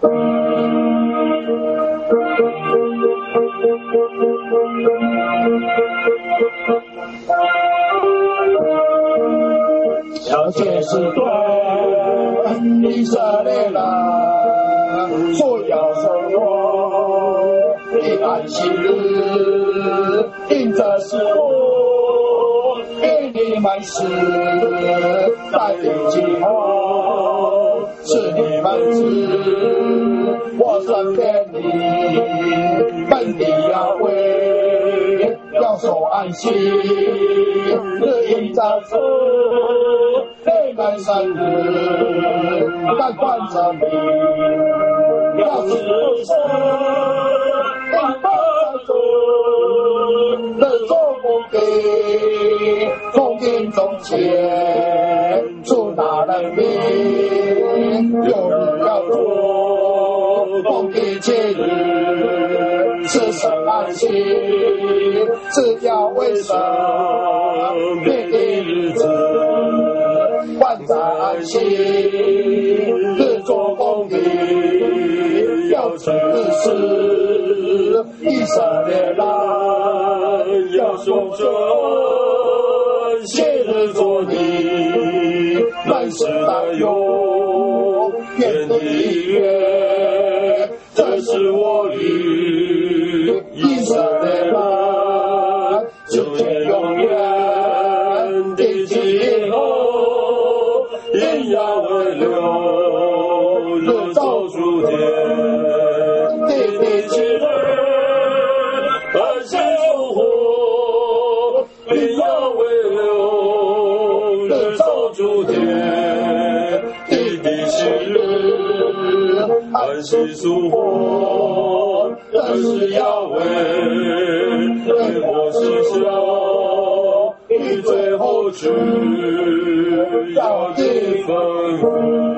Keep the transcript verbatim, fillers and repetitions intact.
要解释对以色列人所要生活的安息日，因这是我给你们时代的记号，是你们知我身边的本地亚威，要守安息日，因这是你们生日，但关着你，要是神，但不主，日做不给，从今中间，主那人民，有日要做，公的节日，是神安息，是要为神命的日子。万在安息，日做公义，要指示以色列人，要说着昔日作你，万事担忧，天地月，这是我与以色列人今天永远的记号。因要为留，日照诸天，地地起日，安息复活。因要为留，日照诸天，地地起日，安息复活。但是要为为我是笑，你最后去。要的吩咐。